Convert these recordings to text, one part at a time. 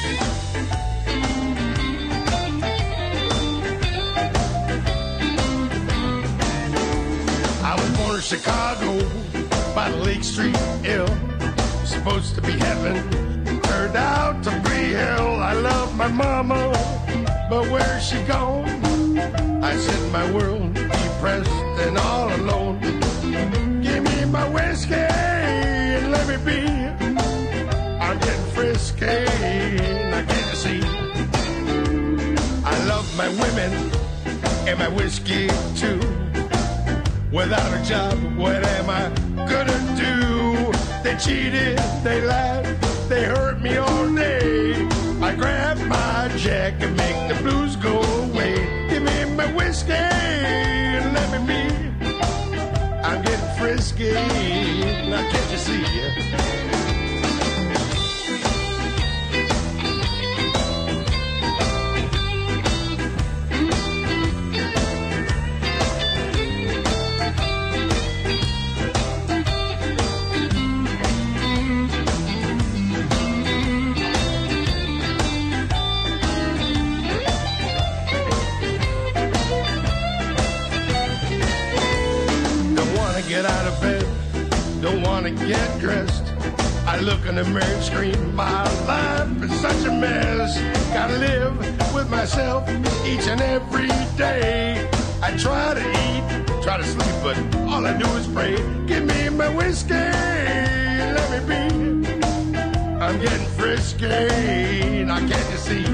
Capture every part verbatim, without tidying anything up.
Chicago by the Lake Street Hill. Supposed to be heaven, turned out to be hell. I love my mama, but where's she gone? I sit in my world, depressed and all alone. Give me my whiskey and let me be. I'm getting frisky and I can't see. I love my women and my whiskey too. Without a job, what am I gonna do? They cheated, they lied, they hurt me all day. I grab my jack and make the blues go away. Give me my whiskey and let me be. I'm getting frisky, now can't you see? Get out of bed, don't wanna get dressed. I look in the mirror and scream, my life is such a mess. Gotta live with myself each and every day. I try to eat, try to sleep, but all I do is pray. Give me my whiskey, let me be. I'm getting frisky, now can't you see?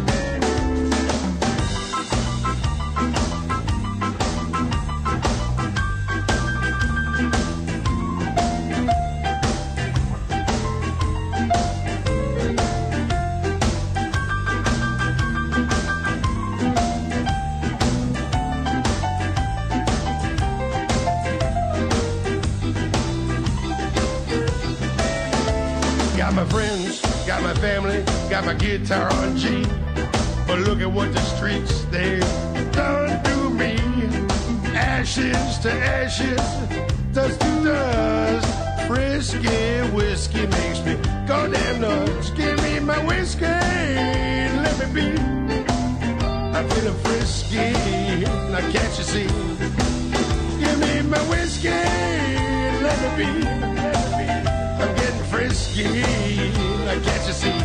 Got my friends, got my family, got my guitar on G. But look at what the streets they've done to me. Ashes to ashes, dust to dust. Frisky whiskey makes me go damn nuts. Give me my whiskey, let me be. I'm feeling frisky, now can't you see? Give me my whiskey, let me be, let me be. I'm getting frisky, now can't you see?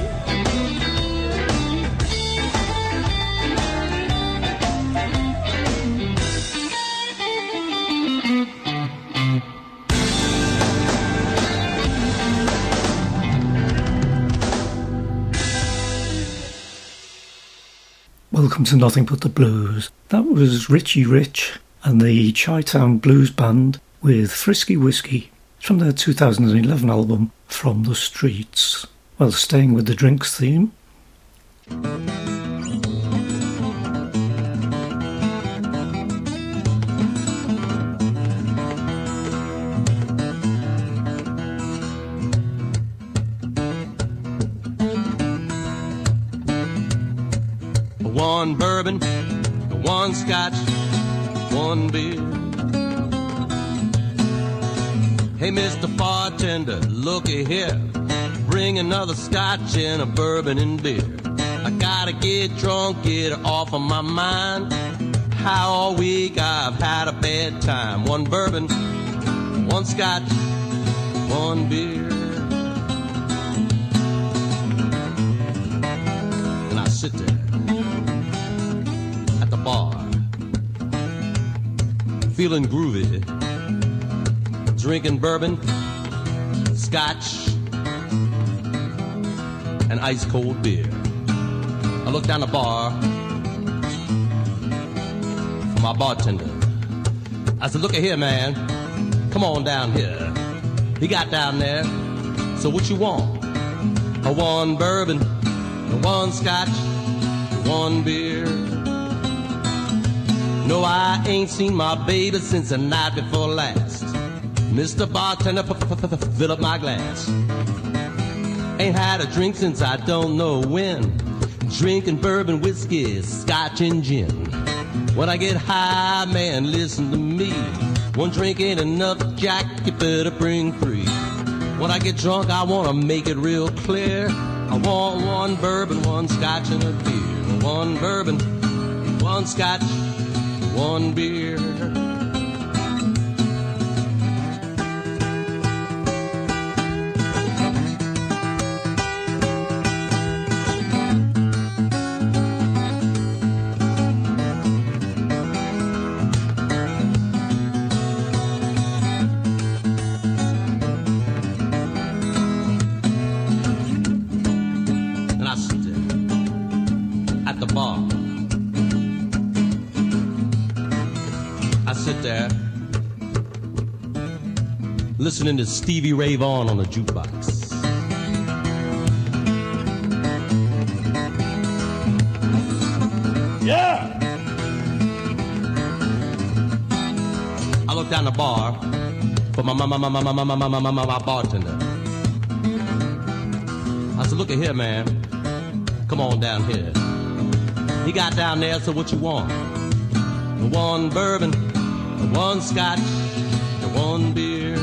Welcome to Nothing But the Blues. That was Richie Rich and the Chi-Town Blues Band with Frisky Whiskey. It's from their two thousand eleven album From the Streets. Well, staying with the drinks theme. One bourbon, one scotch, one beer. Hey, Mister Bartender, looky here. Bring another scotch and a bourbon and beer. I gotta get drunk, get it off of my mind. How all week I've had a bad time. One bourbon, one scotch, one beer. And I sit there at the bar, feeling groovy, drinking bourbon, scotch, and ice cold beer. I look down the bar for my bartender. I said, look at here, man, come on down here. He got down there, so what you want? A one bourbon, a one scotch, one beer. No, I ain't seen my baby since the night before last. Mister Bartender, fill up my glass. Ain't had a drink since I don't know when. Drinking bourbon, whiskey, scotch, and gin. When I get high, man, listen to me. One drink ain't enough, Jack, you better bring three. When I get drunk, I want to make it real clear. I want one bourbon, one scotch, and a beer. One bourbon, one scotch, one beer. Listening to Stevie Ray Vaughan on a jukebox. Yeah! I looked down the bar for my, my, my, my, my, my, my, my, my, my, my bartender. I said, look at here, man. Come on down here. He got down there, so what you want? One bourbon, one scotch, one beer.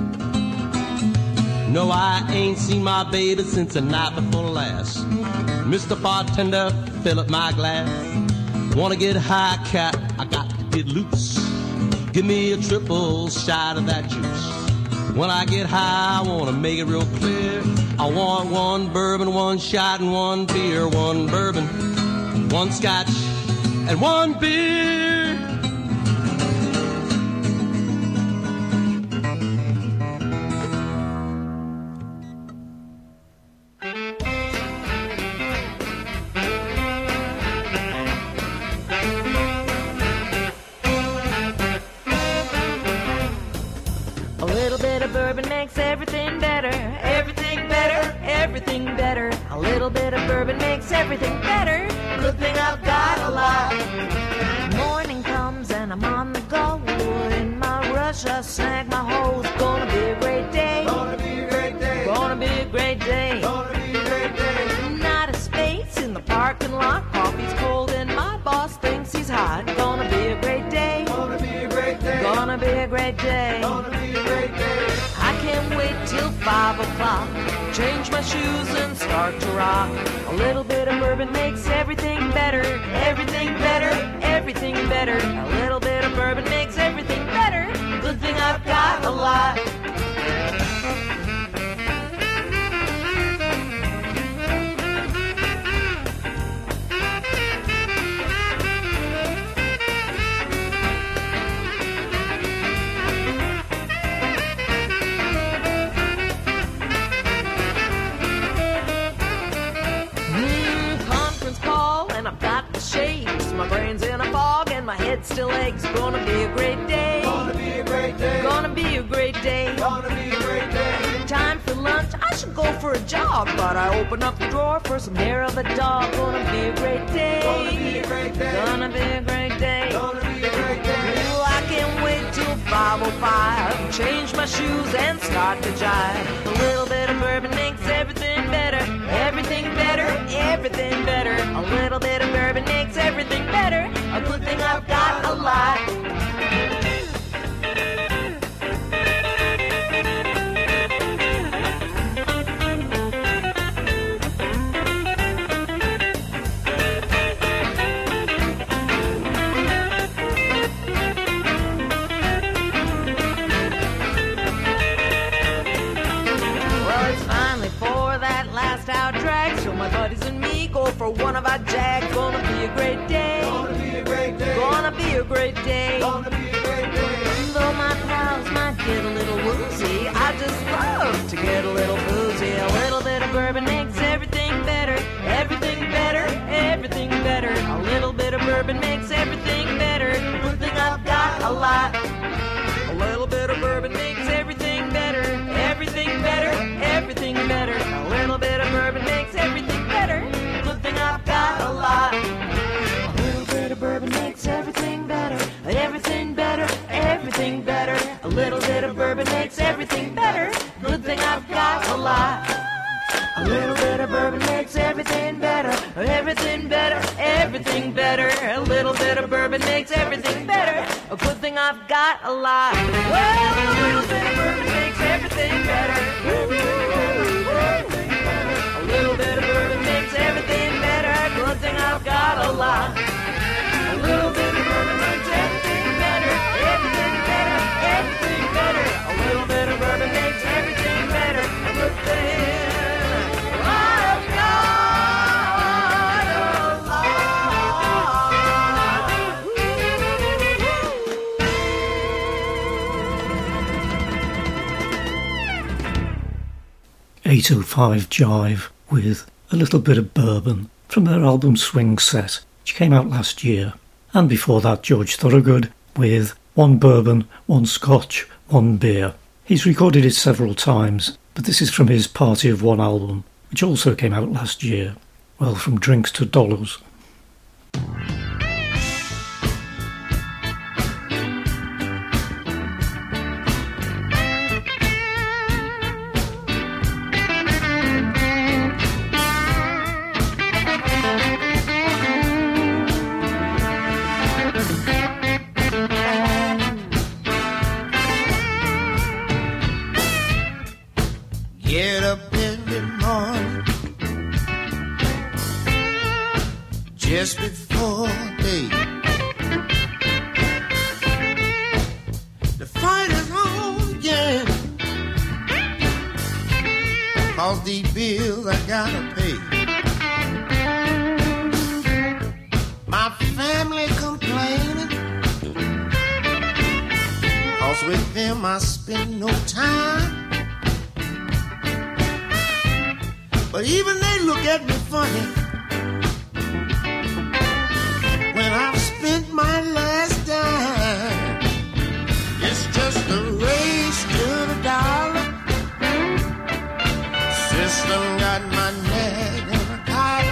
No, I ain't seen my baby since the night before last. Mister Bartender, fill up my glass. Wanna get high, cat, I got to get loose. Give me a triple shot of that juice. When I get high, I wanna make it real clear. I want one bourbon, one shot, and one beer. One bourbon, one scotch, and one beer. Everything better, everything better, everything better. A little bit of bourbon makes everything better. Good thing I've got a lot. Morning comes and I'm on the go. In my rush I snag my hose. Gonna be a great day. Gonna be a great day. Gonna be a great day. Gonna be a great day. Not a space in the parking lot. Coffee's cold and my boss thinks he's hot. Gonna be a great day. Gonna be a great day. Gonna be a great day. Gonna be a great day. I can't wait till five o'clock. Change my shoes and start to rock. A little bit of bourbon makes everything better. Everything better, everything better. A little bit of bourbon makes everything better. Good thing I've got a lot. My brain's in a fog and my head still aches. Gonna be a great day. Gonna be a great day. Gonna be a great day. Gonna be a great day. Time for lunch, I should go for a jog, but I open up the drawer for some hair of a dog. Gonna be a great day. Gonna be a great day. Gonna be a great day. Gonna be a great day. Well, I can't wait till five oh five. Change my shoes and start to jive. A little bit of bourbon makes everything better. Everything better, everything better. A little bit of bourbon makes everything better. A good thing I've got a lot. My buddies and me go for one of our jags. Gonna be a great day. Gonna be a great day. Gonna be a great day. Gonna be a great day. Though my pals might get a little woozy, I just love to get a little boozy. A little bit of bourbon makes everything better. Everything better, everything better. A little bit of bourbon makes everything better. Good thing I've got a lot. A little bit of bourbon makes everything better. Everything better, everything better. A little bit of bourbon makes everything better. Good thing I've got a lot. A little bit of bourbon makes everything better. Everything better, everything better. A little bit of bourbon makes everything better. Good thing I've got a lot. A little bit of bourbon makes everything better. Everything better, everything better. A little bit of bourbon makes everything better. A good thing I've got a lot. Well, a little bit of bourbon makes makes everything better. Everything better, everything better. A little bit of bourbon makes everything better. Good thing I've got a lot. A little bit of bourbon makes everything better. Everything better, everything better. A little bit of bourbon makes everything better. A good thing I've got a eight oh five Jive with A Little Bit of Bourbon from their album Swing Set, which came out last year. And before that, George Thorogood with One Bourbon, One Scotch, One Beer. He's recorded it several times, but this is from his Party of One album, which also came out last year. Well, from drinks to dollars. Get up every morning just before day. The fight is on again, 'cause these bills I gotta pay. My family complaining, 'cause with them I spend no time. But even they look at me funny when I've spent my last dime. It's just a race to the dollar. System got my neck in a collar.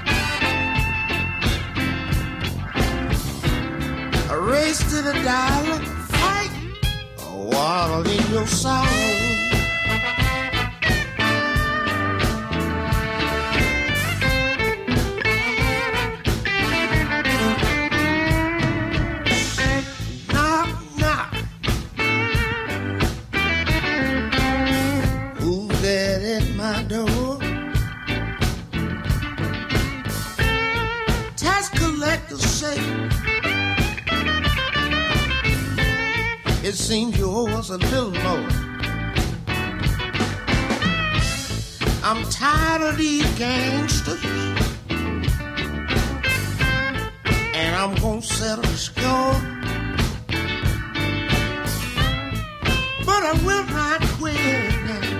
A race to the dollar, fight or waddle in your sorrow. It seems you owe us a little more. I'm tired of these gangsters, and I'm gonna settle the score. But I will not quit.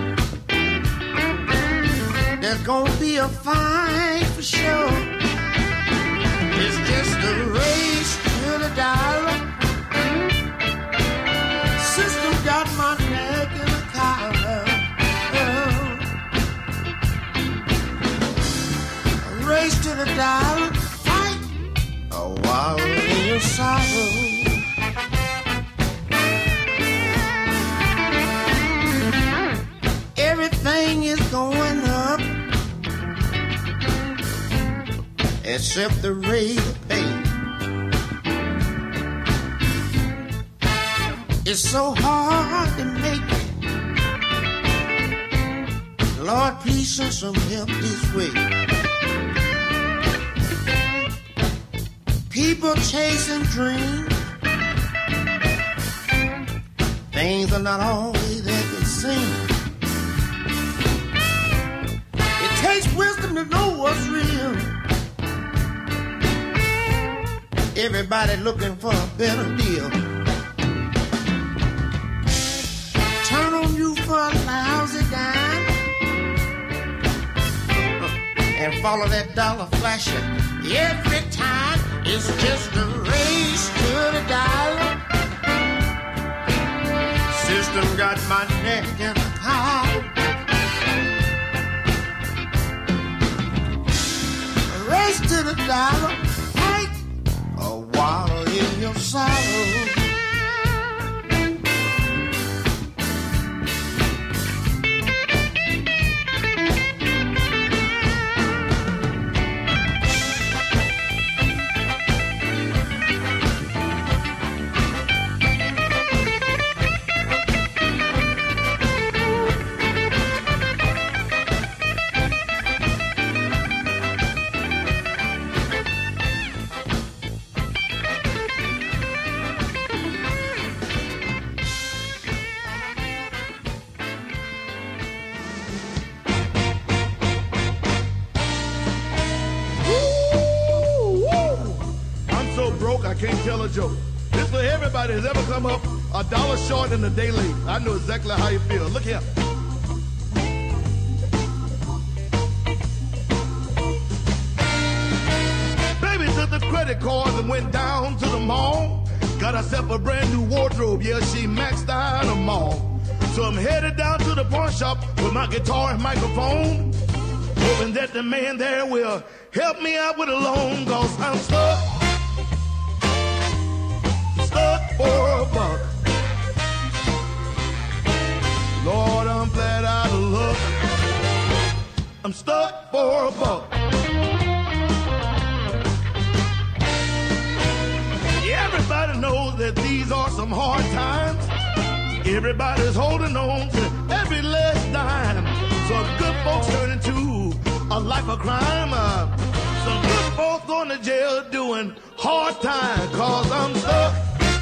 There's gonna be a fight for sure. It's just a race to the dollar. System got my neck in a collar. A race to the dollar, fight a while in your sorrow. Everything is going up except the rate of pay. It's so hard to make it. Lord, please send some help this way. People chasing dreams. Things are not always as they seem. It takes wisdom to know what's real. Everybody looking for a better deal. Turn on you for a lousy dime and follow that dollar flasher every time. It's just a race to the dollar. System got my neck in a collar. A race to the dollar, fight or waddle in your sorrow. dollar joke. This for everybody who's ever come up a dollar short and a day late. I know exactly how you feel. Look here. Baby took the credit cards and went down to the mall. Got herself a brand new wardrobe. Yeah, she maxed out them all. So I'm headed down to the pawn shop with my guitar and microphone, hoping that the man there will help me out with a loan, cause I'm stuck, stuck for a buck. Lord, I'm flat out of luck. I'm stuck for a buck. Everybody knows that these are some hard times. Everybody's holding on to every last dime. Some good folks turn into a life of crime. Uh, some good folks going to jail doing hard time. Cause I'm stuck,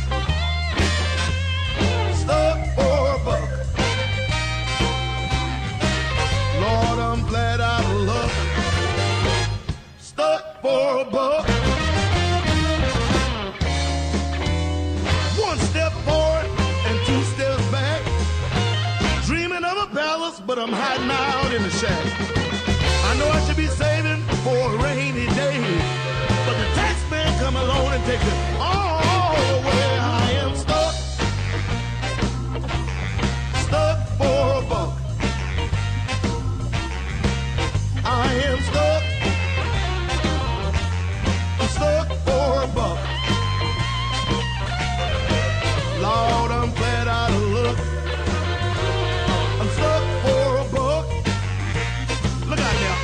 stuck for a buck. Lord, I'm glad out of luck. Stuck for a buck. One step forward and two steps back. Dreaming of a palace, but I'm hiding out in the shack. I know I should be saving for a rainy day, but the tax man come along and take it all away. I am stuck, stuck for a buck. I am stuck, I'm stuck for a buck. Lord, I'm glad out of luck. I'm stuck for a buck. Look out now.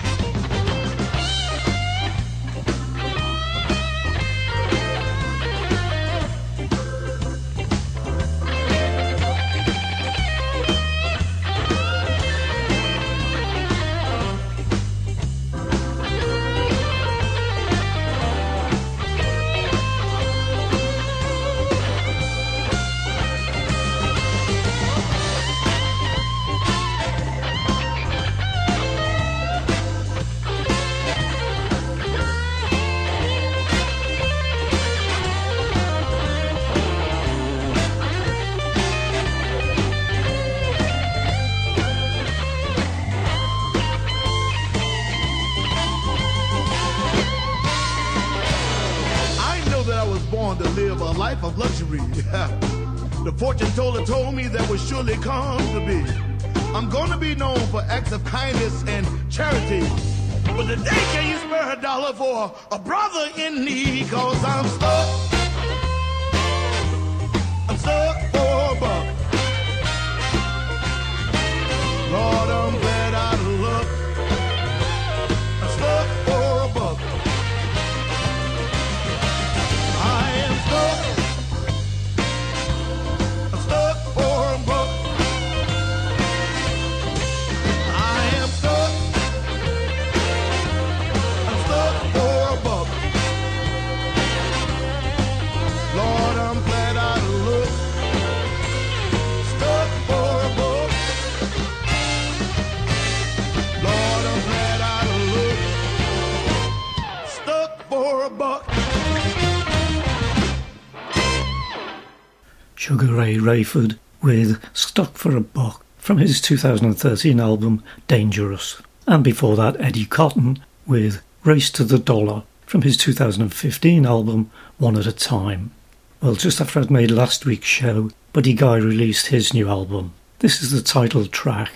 To live a life of luxury. The fortune teller told me that would surely come to be. I'm gonna be known for acts of kindness and charity. But today can you spare a dollar for a brother in need? Cause I'm stuck, I'm stuck for a buck. Lord, I'm glad out of luck. I'm stuck for a buck. I'm stuck for a buck. I am stuck. I'm stuck for a buck. Lord, I'm glad out of luck. Stuck for a buck. Lord, I'm glad out of luck. Stuck for a buck. Sugar Ray Rayford with Stuck for a Buck from his two thousand thirteen album Dangerous. And before that, Eddie Cotton with Race to the Dollar from his two thousand fifteen album One at a Time. Well, just after I'd made last week's show, Buddy Guy released his new album. This is the title track.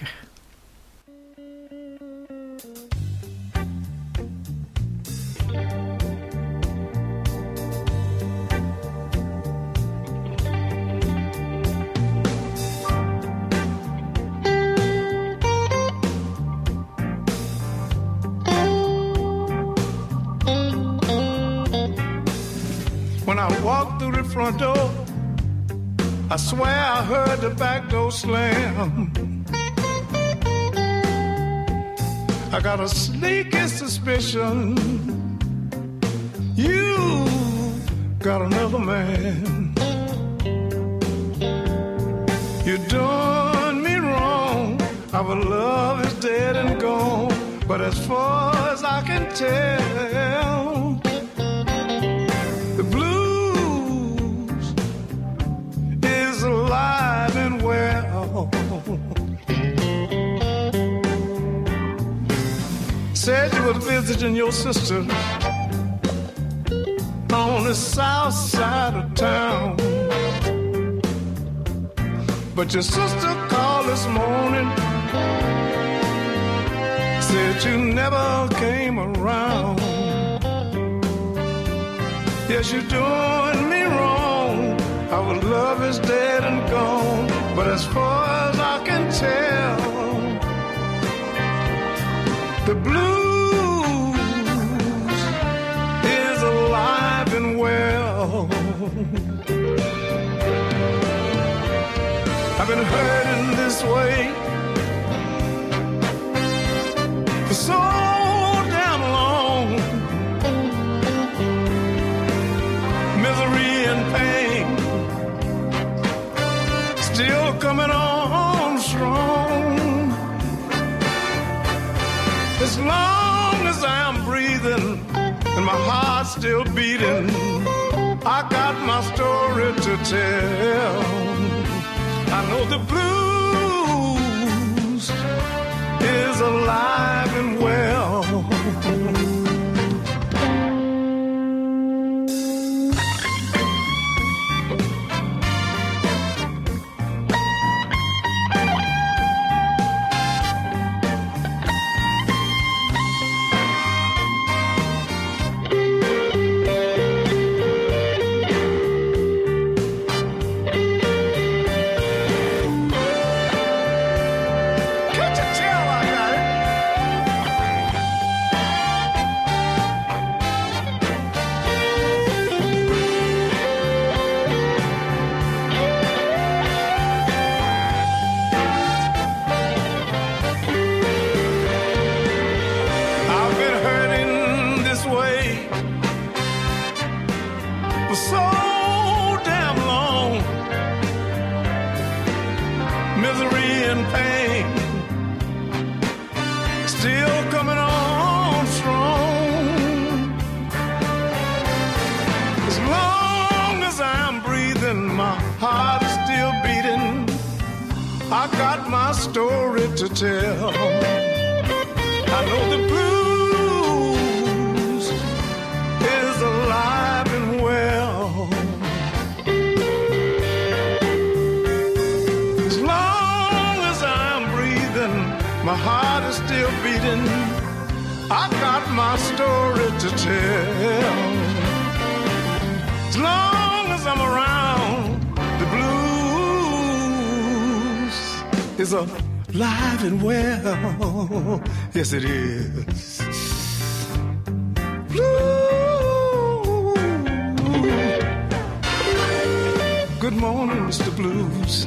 When I walked through the front door, I swear I heard the back door slam. I got a sneaky suspicion you got another man. You done me wrong. Our love is dead and gone. But as far as I can tell, the blues said you were visiting your sister on the south side of town. But your sister called this morning, said you never came around. Yes, you're doing me wrong. Our love is dead and gone. But as far as I can tell, the blues is alive and well. I've been hurting this way for so damn long. Misery and pain still coming on strong. As long as I'm breathing and my heart's still beating, I got my story to tell. I know the blues is alive and well. I got my story to tell. I know the blues is alive and well. As long as I'm breathing, my heart is still beating. I got my story to tell. As long as I'm around, the blues is alive and well. Yes, it is. Blue. Good morning, Mister Blues.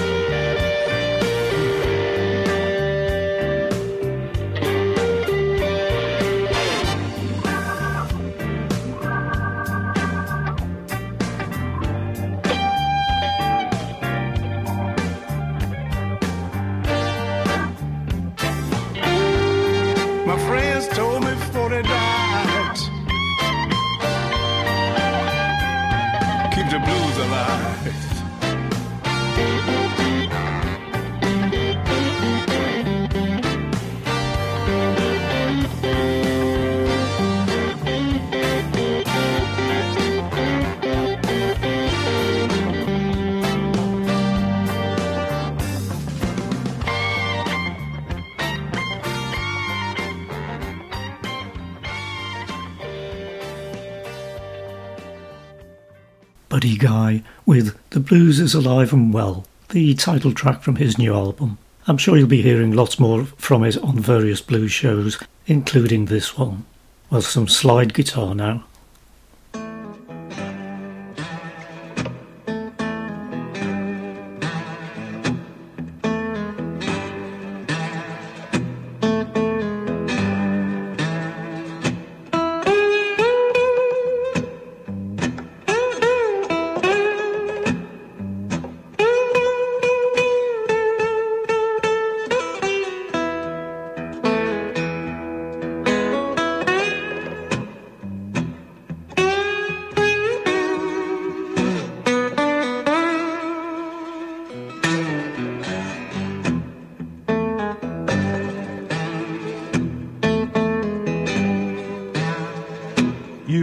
Buddy Guy with The Blues is Alive and Well, the title track from his new album. I'm sure you'll be hearing lots more from it on various blues shows, including this one. Well, some slide guitar now.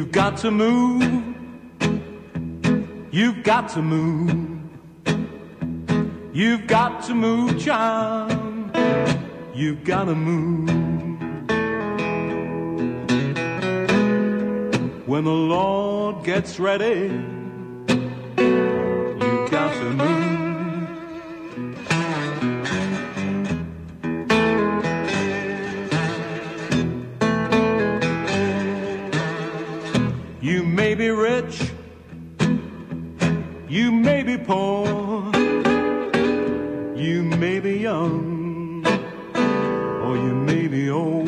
You've got to move. You've got to move. You've got to move, child. You've got to move. When the Lord gets ready, you've got to move. You may be rich, you may be poor, you may be young, or you may be old.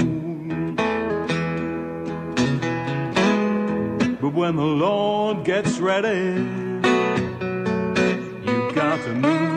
But when the Lord gets ready, you've got to move.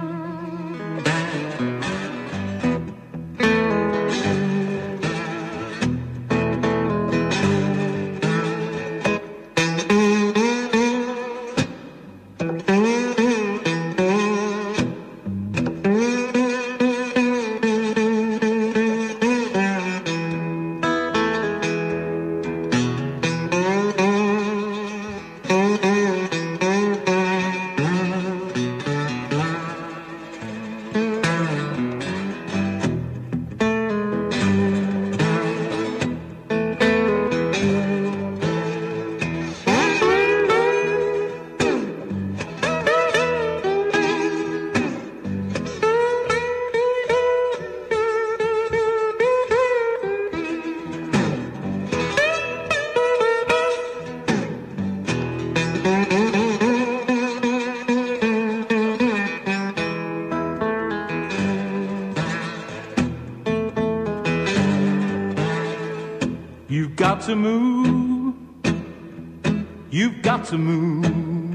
You've got to move. You've got to move.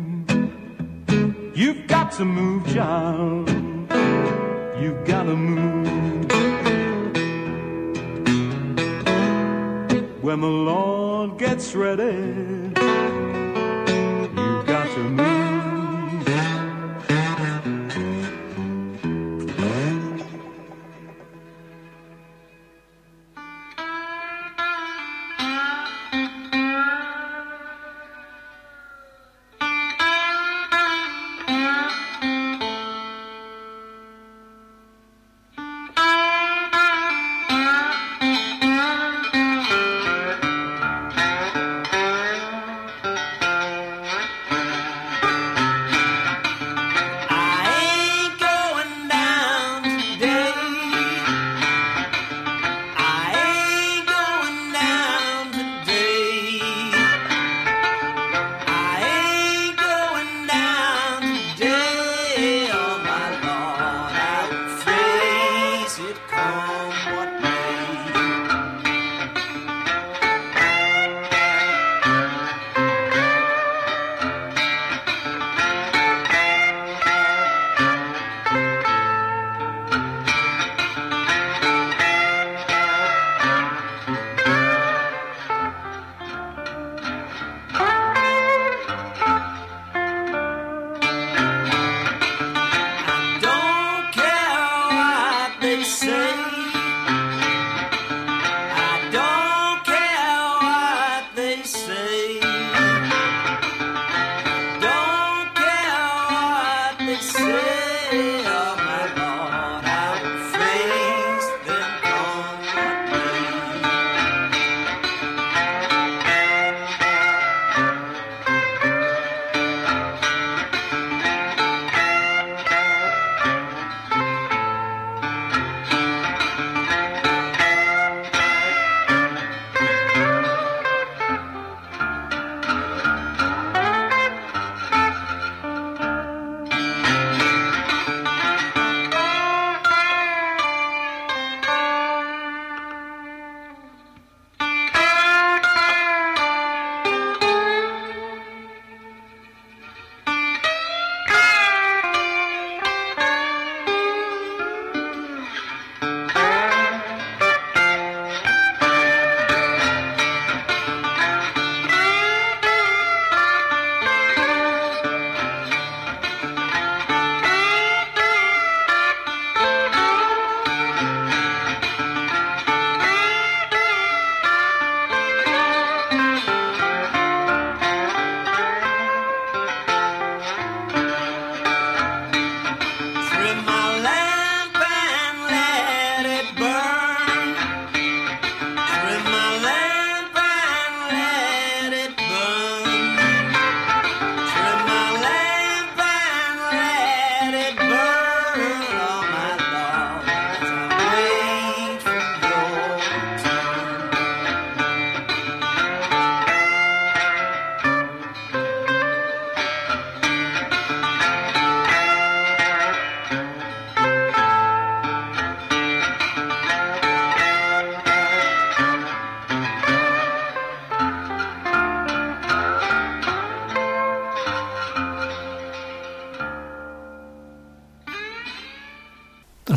You've got to move, child. You've got to move. When the Lord gets ready, you've got to move.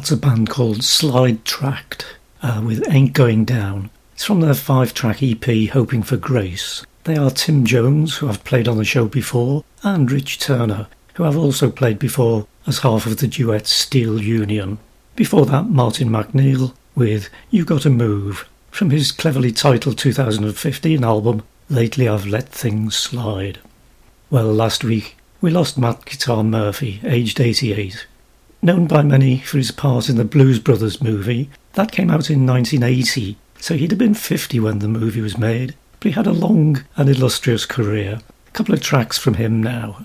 That's a band called Slide Tracked uh, with Ain't Going Down. It's from their five-track E P Hoping for Grace. They are Tim Jones, who I've played on the show before, and Rich Turner, who I've also played before as half of the duet Steel Union. Before that, Martin McNeil with You Gotta Move, from his cleverly titled two thousand fifteen album Lately I've Let Things Slide. Well, last week we lost Matt Guitar Murphy, aged eighty-eight. Known by many for his part in the Blues Brothers movie, that came out in nineteen eighty, so he'd have been fifty when the movie was made, but he had a long and illustrious career. A couple of tracks from him now.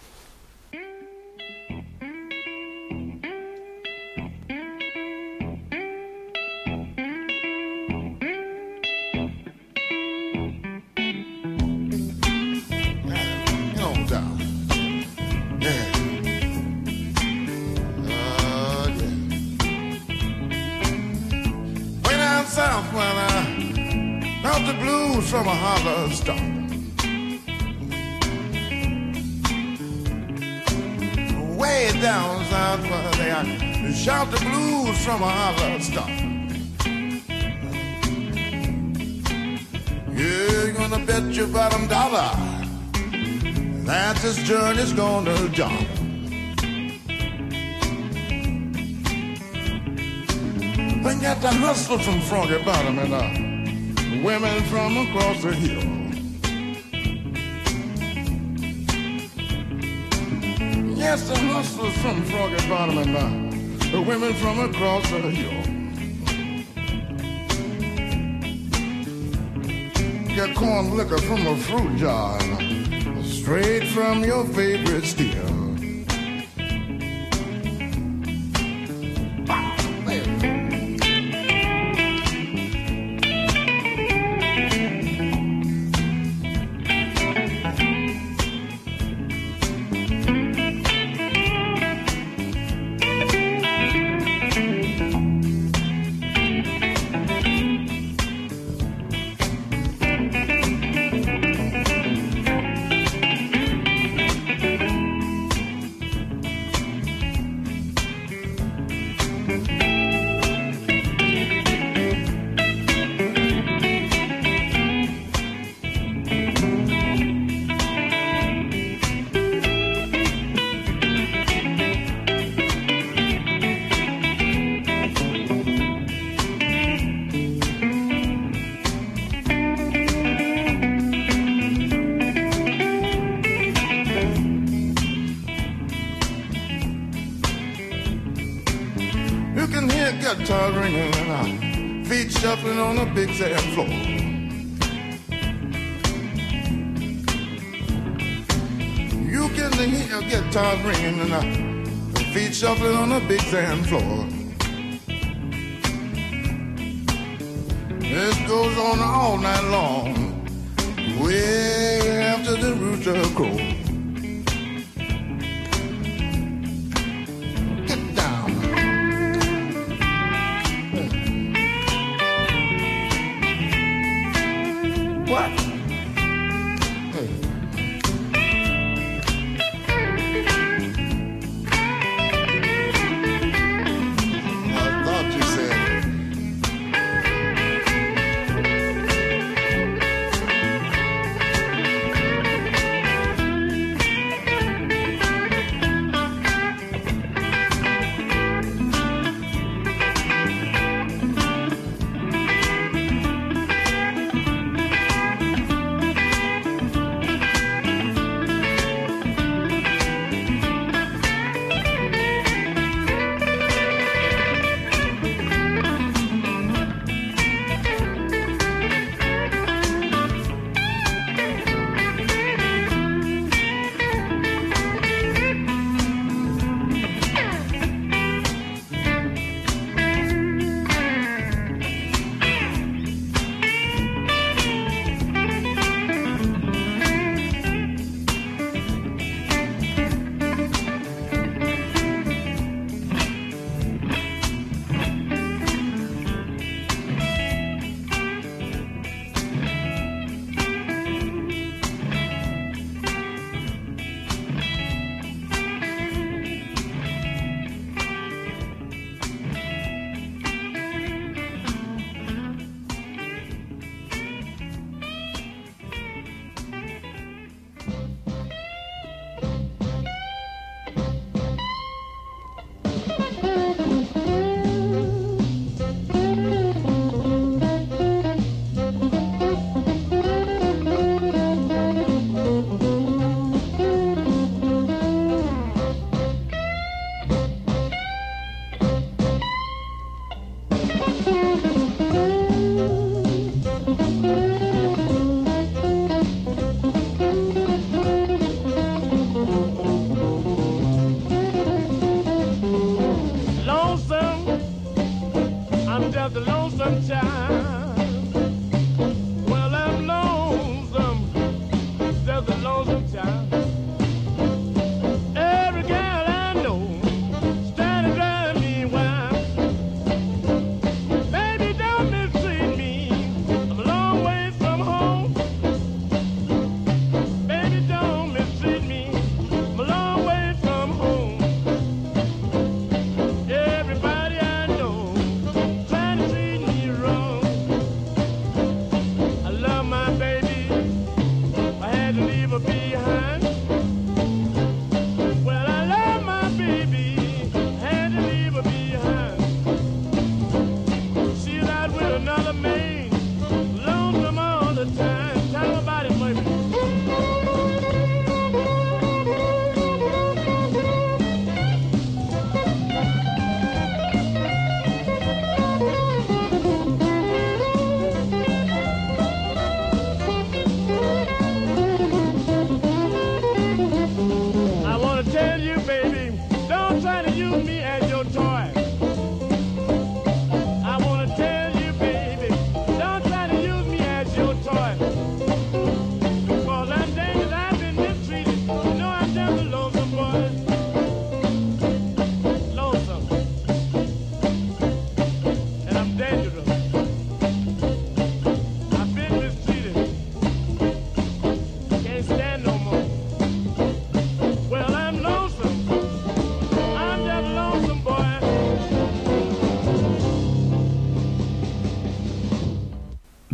The blues from a hollow stump. Way down south where they are, shout the blues from a hollow stump. Yeah, you're gonna bet your bottom dollar that this journey's gonna jump. They got the hustle from Froggy Bottom and uh women from across the hill. Yes, the hustlers from Froggy Bottom and uh, the women from across the hill. Get corn liquor from a fruit jar and, uh, straight from your favorite still. Guitar ringing and our feet shuffling on the big sand floor. You can hear your guitar ringing and our feet shuffling on the big sand floor. This goes on all night long, way after the rooster crow.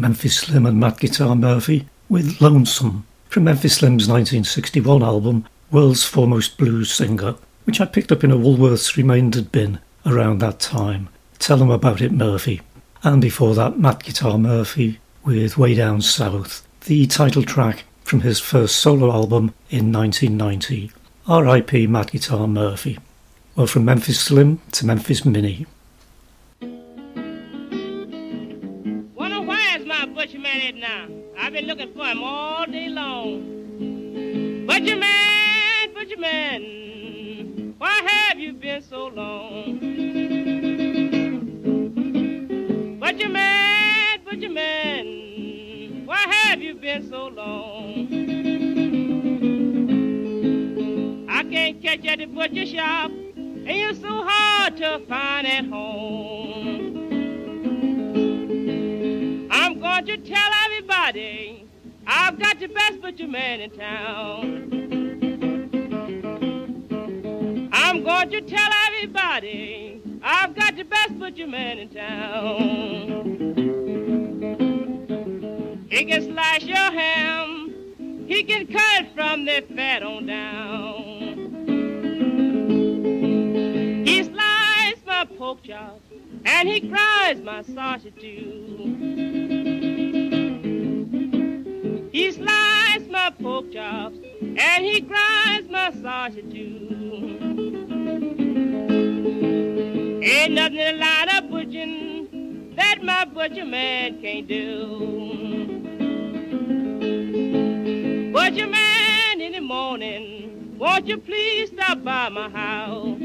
Memphis Slim and Matt Guitar Murphy with Lonesome from Memphis Slim's nineteen sixty-one album World's Foremost Blues Singer, which I picked up in a Woolworths reminded bin around that time. Tell 'em about it, Murphy. And before that, Matt Guitar Murphy with Way Down South, the title track from his first solo album in nineteen ninety. R I P Matt Guitar Murphy. Well, from Memphis Slim to Memphis Minnie. Wonder where's my butcher man at now? I've been looking for him all day long. Butcher man, butcher man, why have you been so long? Butcher man, butcher man, why have you been so long? I can't catch you at the butcher shop, and you're so hard to find at home. I'm going to tell everybody I've got the best butcher man in town. I'm going to tell everybody I've got the best butcher man in town. He can slice your ham, he can cut it from the fat on down. He slices my pork chops and he grinds my sausage too. He slices my pork chops and he grinds my sausage too. Ain't nothing in the line of butchering that my butcher man can't do. Butcher man, in the morning, won't you please stop by my house?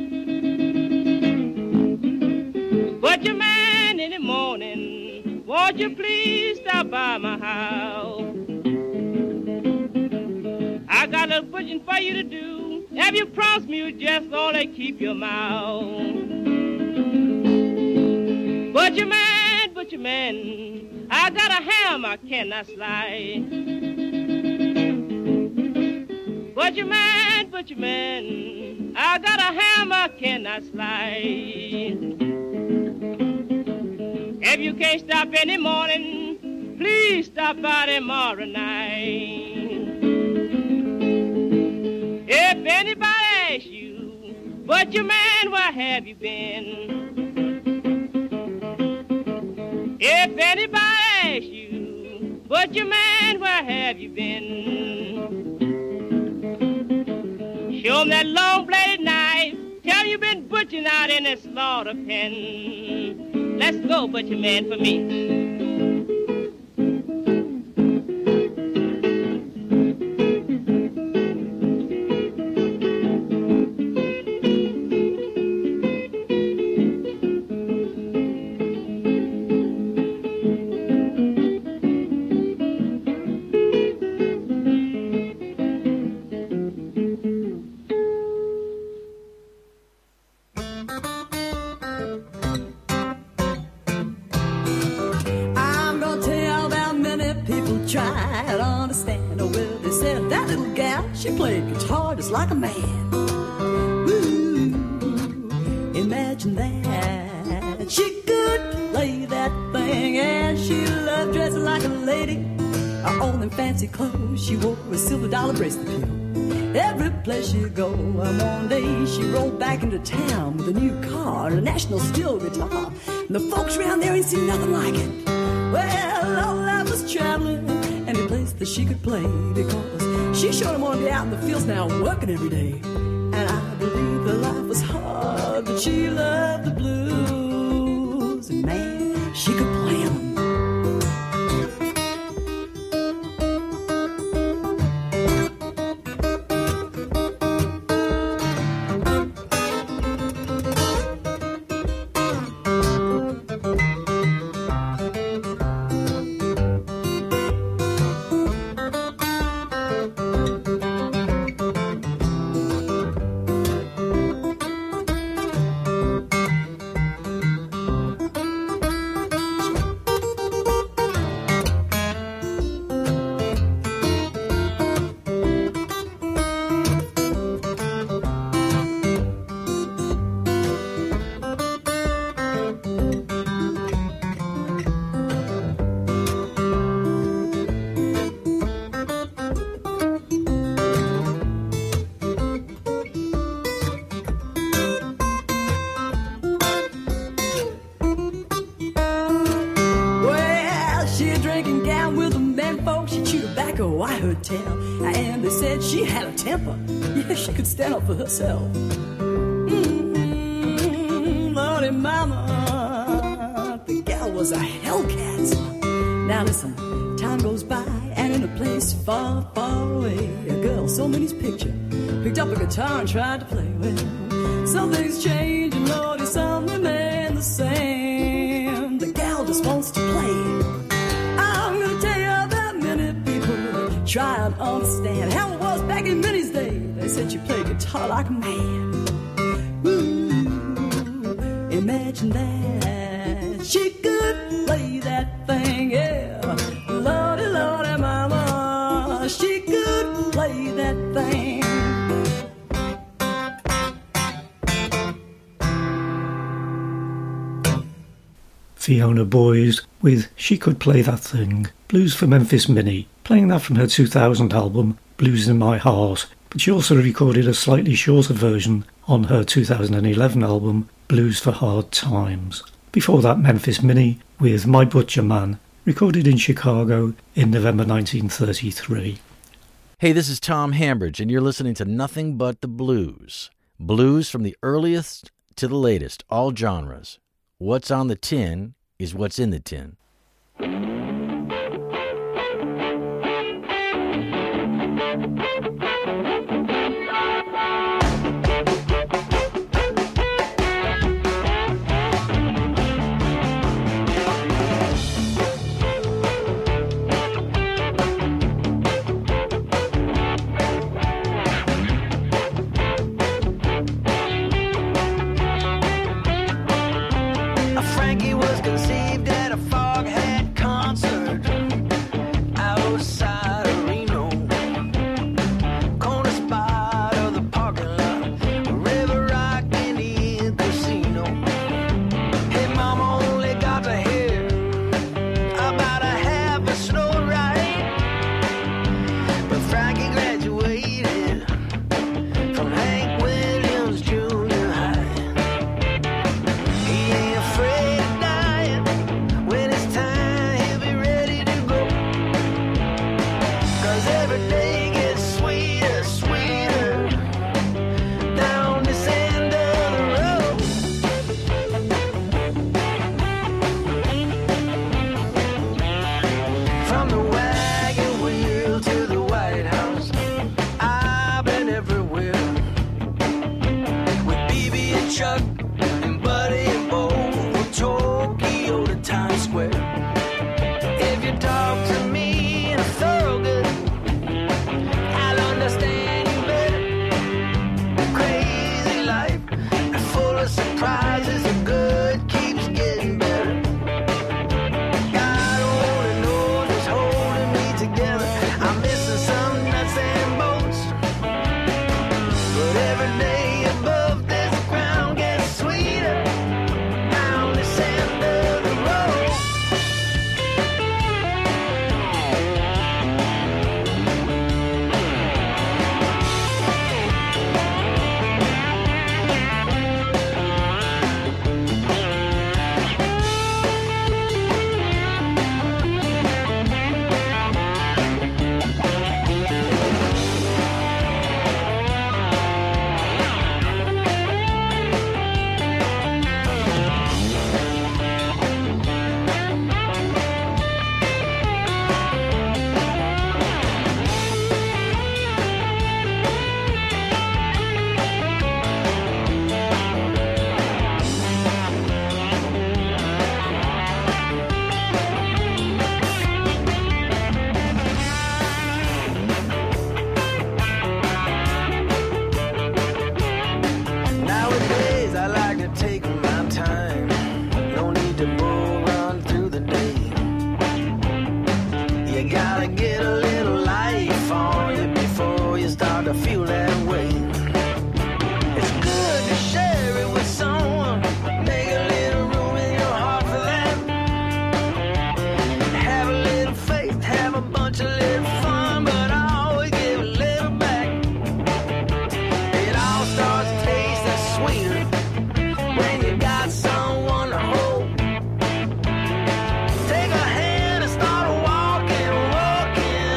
Butcher man, in the morning, won't you please stop by my house? I got a butchering for you to do. Have you promised me you just only keep your mouth? Butcher man, butcher man, I got a ham I cannot slide. Butcher man, butcher man, I got a ham I cannot slide. If you can't stop in the morning, please stop by tomorrow night. If anybody asks you, butcher man, where have you been? If anybody asks you, butcher man, where have you been? Show 'em that long-bladed knife, tell 'em you been butchering out in the slaughter pen. Let's go, butcher man, for me. Like a man. Ooh, imagine that. She could play that thing, and she loved dressing like a lady. All in fancy clothes, she wore a silver dollar bracelet too. Every place she go, and one day she rolled back into town with a new car and a National Steel guitar. And the folks around there ain't seen nothing like it. Well, all that was traveling, any place that she could play, because she sure wanted to be out in the fields now working every day. And I believe the life was hard, but she loved the blues. And man, she could play them. a white hotel, and they said she had a temper. Yeah, she could stand up for herself. Mm-hmm, Lordy mama, the gal was a hellcat. Now listen, time goes by, and in a place far, far away, a girl saw Minnie's picture, picked up a guitar and tried to play. Well, something's changed, and Lordy, something remained the same. The gal just wants to play. I'm gonna tell you about many people that try and understand how it was back in Minnie's day. They said she played guitar like a man. Ooh, imagine that. She could play that thing, yeah. Lordy, Lordy, mama, she could play that thing. Fiona Boys with She Could Play That Thing, blues for Memphis Minnie, playing that from her two thousand album Blues in My Heart, but she also recorded a slightly shorter version on her two thousand eleven album Blues for Hard Times. Before that, Memphis Minnie with My Butcher Man, recorded in Chicago in November nineteen thirty-three. Hey, this is Tom Hambridge, and you're listening to Nothing But the Blues. Blues from the earliest to the latest, all genres. What's on the tin is what's in the tin. Frankie was conceived at a Foghat concert outside of Reno. Corner spot of the parking lot, River Rock Indian Casino. Hey, mama only got to hear about a half a snow ride, but Frankie graduated from Hank Williams Junior High. He ain't afraid of dying. When it's time, he'll be ready to go. 'Cause every day gets sweeter, sweeter down this end of the road. From the wagon wheel to the White House, I've been everywhere with B B and Chuck and Buddy and Bo, from Tokyo to Times Square. If you talk to me in a Thorogood, I'll understand you better. Crazy life, full of surprises, and good keeps getting better. God only knows what's holding me together. I'm missing some nuts and bolts, but every day above this ground gets sweeter down this end of the road. Nowadays I like to take my time. No need to bull run through the day. You gotta get a little life on you before you start to feel that way. It's good to share it with someone. Make a little room in your heart for that. Have a little faith, have a bunch of little fun, but I always give a little back. It all starts tasting sweeter when you got someone to hold. Take a hand and start walking, walking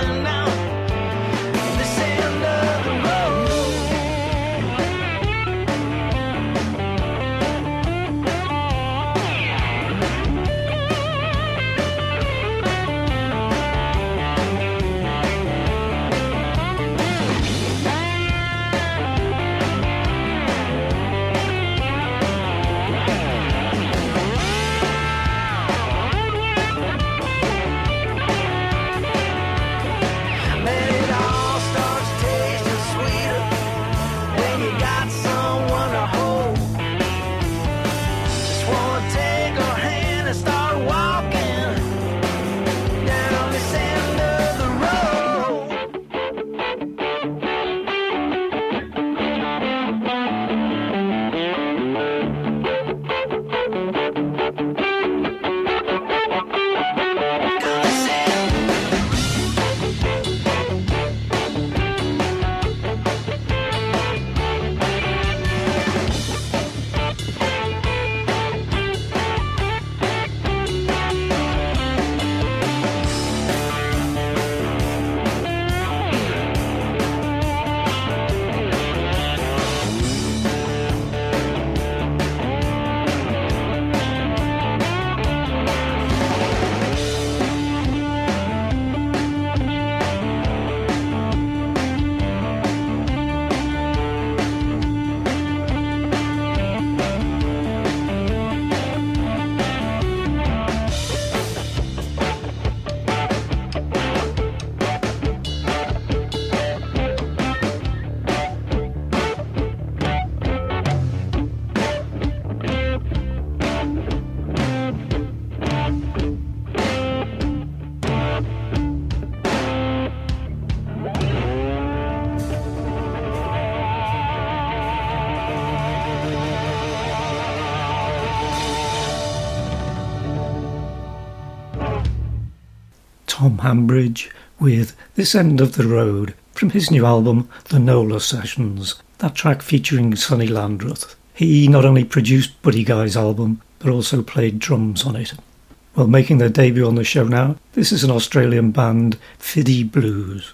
Tom Hambridge with This End of the Road from his new album The Nola Sessions, that track featuring Sonny Landreth. He not only produced Buddy Guy's album but also played drums on it. Well, making their debut on the show now, this is an Australian band, Fiddy Blues.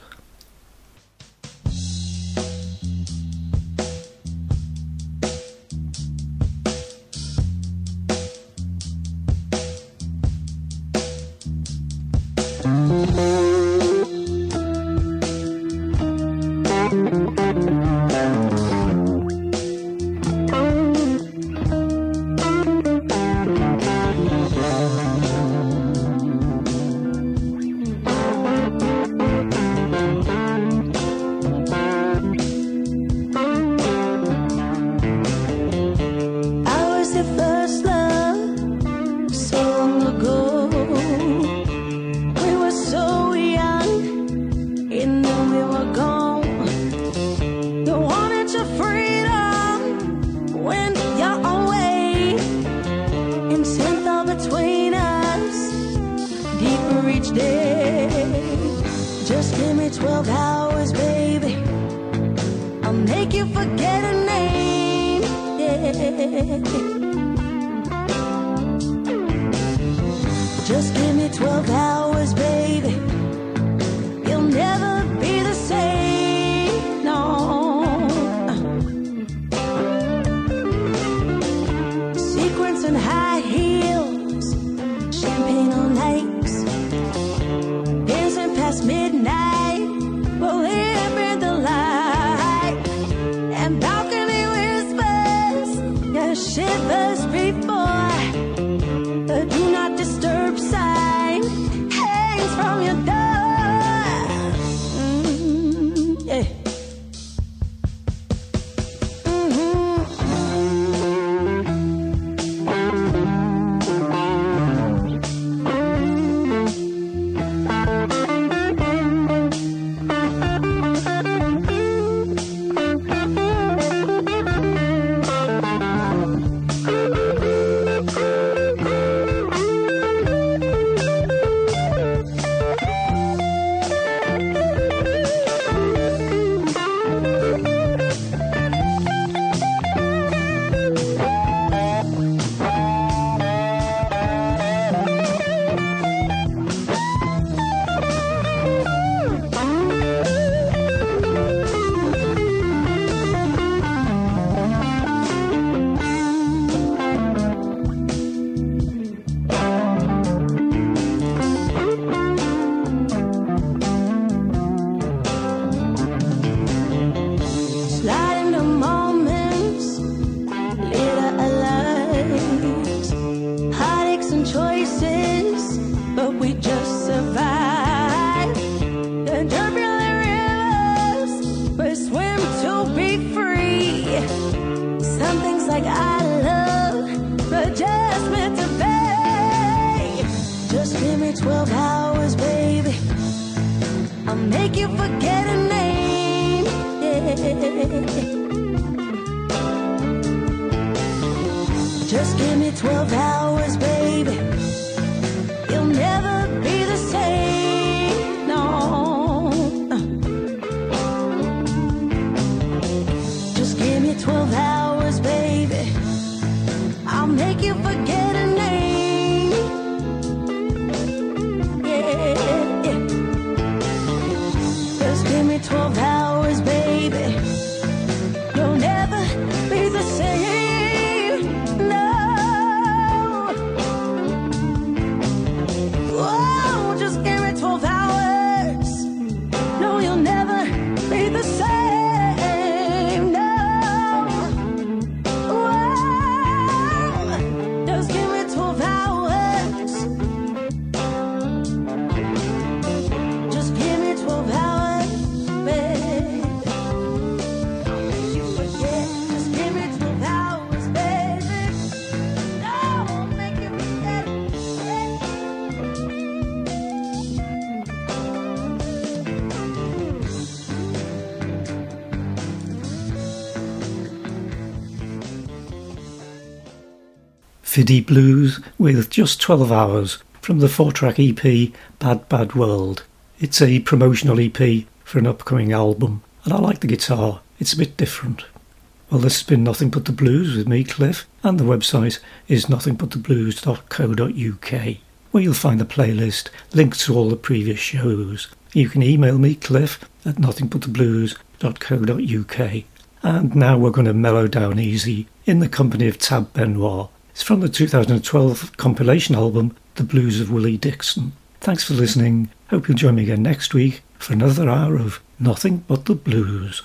Fiddy Blues with Just twelve Hours from the four-track E P Bad Bad World. It's a promotional E P for an upcoming album, and I like the guitar. It's a bit different. Well, this has been Nothing But The Blues with me, Cliff, and the website is nothing but the blues dot co dot uk, where you'll find the playlist, links to all the previous shows. You can email me, Cliff, at nothing but the blues dot co dot uk. And now we're going to mellow down easy in the company of Tab Benoit. It's from the two thousand twelve compilation album, The Blues of Willie Dixon. Thanks for listening. Hope you'll join me again next week for another hour of Nothing But The Blues.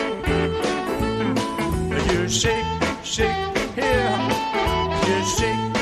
Shake, shake, here, you shake.